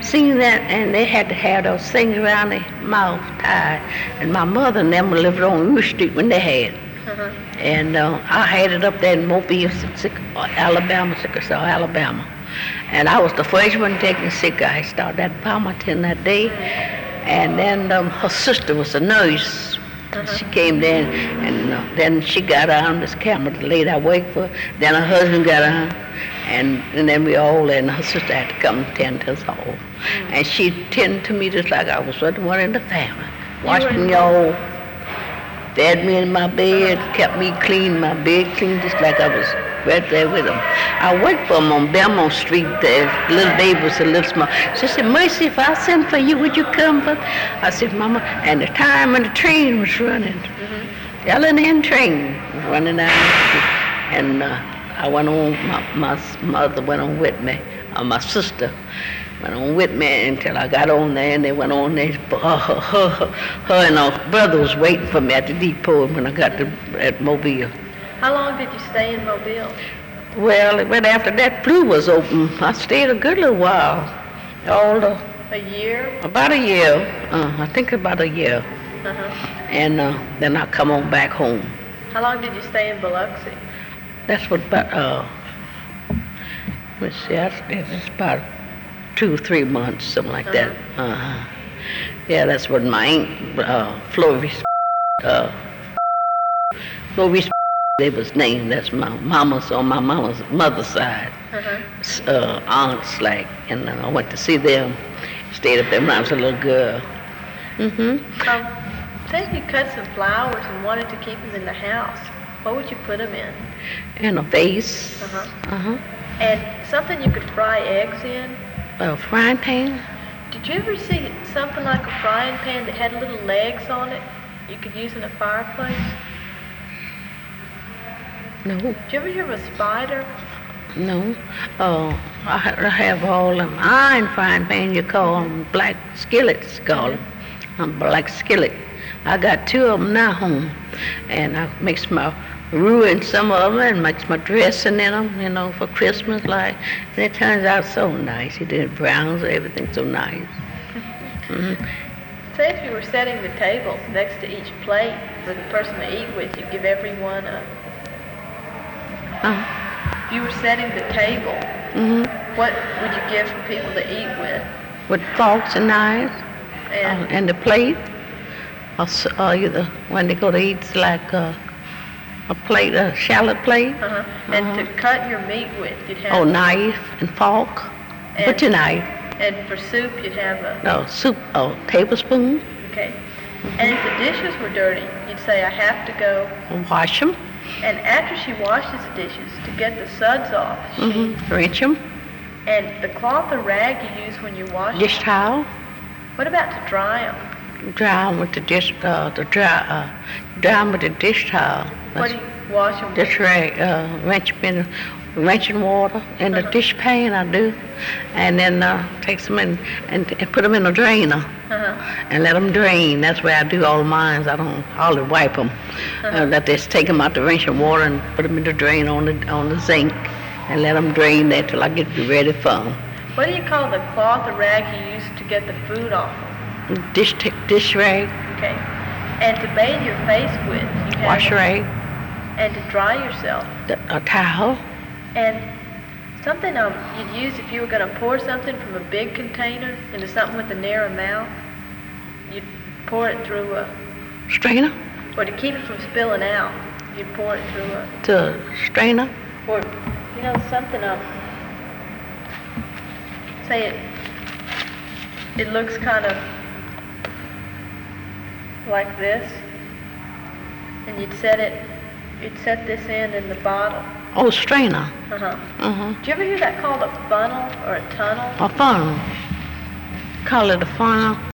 seen that, and they had to have those things around their mouth tied. And my mother and them lived on Rush Street when they had it. And I had it up there in Mobile, Alabama, Chickasaw, Alabama. And I was the first one taking sick. I started at Palmerton that day. And then her sister was a nurse. She came there, and then she got on this camera, the lady I worked for. Then her husband got on, and then we all, and her sister had to come tend to us all. And she tended to me just like I was the one in the family. Washed me all, fed me in my bed, kept me clean, my bed clean, just like I was right there with them. I worked for them on Belmont Street. The little baby was a little small. She said, Mercy, if I send for you, would you come? I said, Mama, and the time when the train was running, the L&N train was running down the street. And I went on, my mother went on with me, my sister went on with me until I got on there, and they went on there. Her and her brother was waiting for me at the depot when I got at Mobile. How long did you stay in Mobile? Well, right after that flu was open, I stayed a good little while. A year? About a year. I think about a year. And then I come on back home. How long did you stay in Biloxi? That's what about, let's see, it's about 2 or 3 months, something like that. Yeah, that's what my aunt, Floris, it was named. That's my mama's, on my mama's mother's side. Aunts, like, and I went to see them. Stayed up there when I was a little girl. Say if you cut some flowers and wanted to keep them in the house, what would you put them in? In a vase. And something you could fry eggs in? A frying pan. Did you ever see something like a frying pan that had little legs on it you could use in a fireplace? No. Did you ever hear of a spider? No. I have all them iron frying pan, you call them black skillets, call them. Black skillet. I got 2 of them now home, and I mix my roux in some of them and mix my dressing in them, for Christmas, like. And it turns out so nice. You did browns, everything so nice. Say if you were setting the tables next to each plate for the person to eat with, you give everyone a... If you were setting the table, what would you give for people to eat with? With forks and knives, and the plate. Either when they go to eat, it's like a plate, a shallot plate. And to cut your meat with, you'd have... knife and fork. Butcher knife. And for soup, you'd have a... No, soup, tablespoon. Okay. And if the dishes were dirty, you'd say, I have to go... Wash them. And after she washes the dishes, to get the suds off, she... Rinse them. And the cloth or rag you use when you wash them? Dish towel. What about to dry them? Dry them with the dish, dry them with the dish towel. What do you wash them with? Dish rag, rinse in water in the dish pan, I do. And then take some in and put them in a drainer. And let them drain. That's where I do all mine. I don't hardly wipe them. Let just take them out the rinse in water and put them in the drain on the zinc and let them drain there till I get ready for them. What do you call the cloth or rag you use to get the food off them? Dish rag. Okay. And to bathe your face with, you have... Wash rag. And to dry yourself. A towel. And something you'd use if you were going to pour something from a big container into something with a narrow mouth, you'd pour it through a... Strainer? Or to keep it from spilling out, you'd pour it through a... To a strainer? Or, something say it looks kind of like this, and you'd set this end in the bottom. Oh, strainer. Do you ever hear that called a funnel or a tunnel? A funnel. Call it a funnel.